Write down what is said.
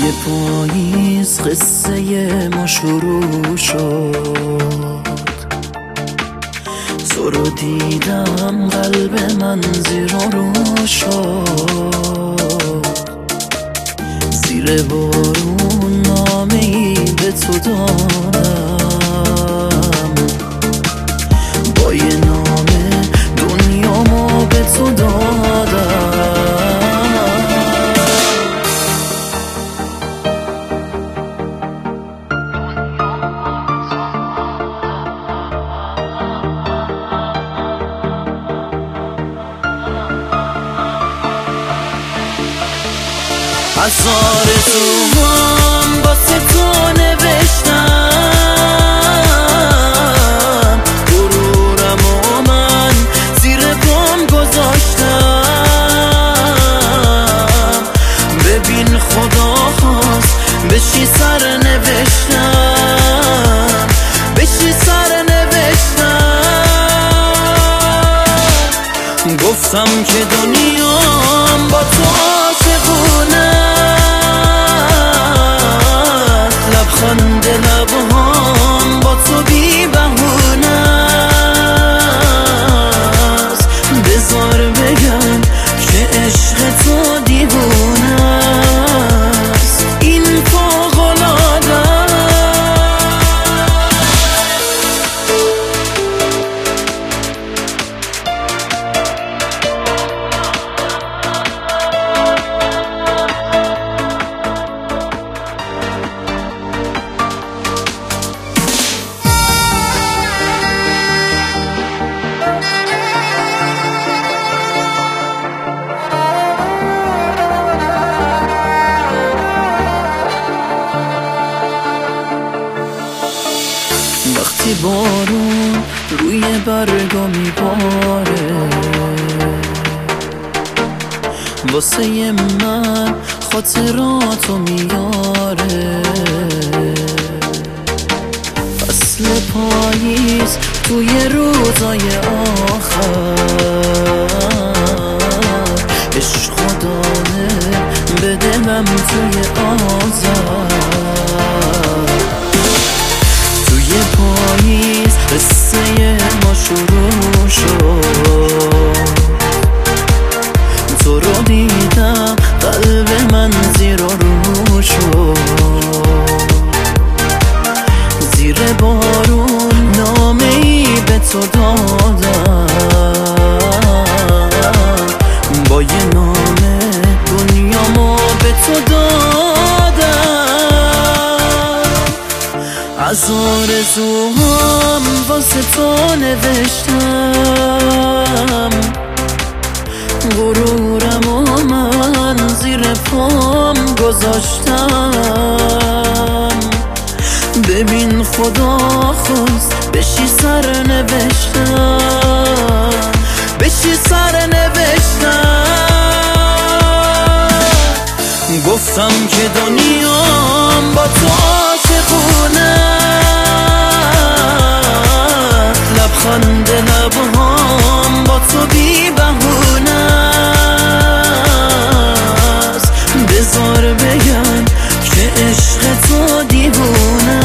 توی پاییز قصه ما شروع شد، تو رو دیدم قلب من زیر و رو شد. زیر بارون نامه‌ای به تو دادم، با یه نامه دنیامو به تو دادم. هزار تومن واسه تو نوشتم، غرورم و من زیر پام گذاشتم. ببین خدا خواست بشی سر نوشتم، بشی سر نوشتم. گفتم که دنیام با تو عاشقونه، لبخند لبهام با تو بی بهونه است. بذار بگم که عشق تو دیوونه است، این فوق‌العاده وقتی بارون روی برگا میباره، واسه من خاطراتو میاره. فصل پاییز توی روزای آخر، عشق داده به دلم توی آذر. توی پاییز قصه ما شروع شد، تو رو دیدم قلب من زیر و رو شد. زیر بارون نامه‌ای به تو دادم، با یه نامه دنیامو به تو دادم. از آرزوهام واسه تو نوشتم، غرورم و من زیر پام گذاشتم. ببین خدا خواست بشی سر نوشتم، بشی سر نوشتم. گفتم که دنیام با تو عاشقونه، لبخند لبهام با تو بی بهونه است. بذار بگم که عشق تو دیوونه